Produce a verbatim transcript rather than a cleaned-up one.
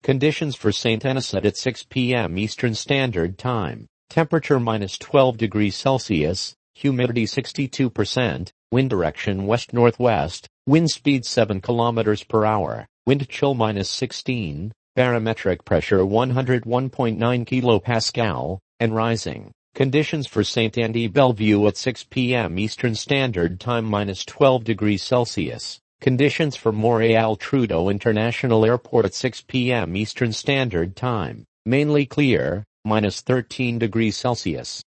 Conditions for Saint Anisette at six p m Eastern Standard Time. Temperature minus twelve degrees Celsius, humidity sixty-two percent, wind direction west-northwest, wind speed seven kilometers per hour, wind chill minus sixteen, barometric pressure one hundred one point nine kilopascal, and rising. Conditions for Saint Andy Bellevue at six p m Eastern Standard Time minus twelve degrees Celsius. Conditions for Montreal Trudeau International Airport at six p m Eastern Standard Time. Mainly clear, minus thirteen degrees Celsius.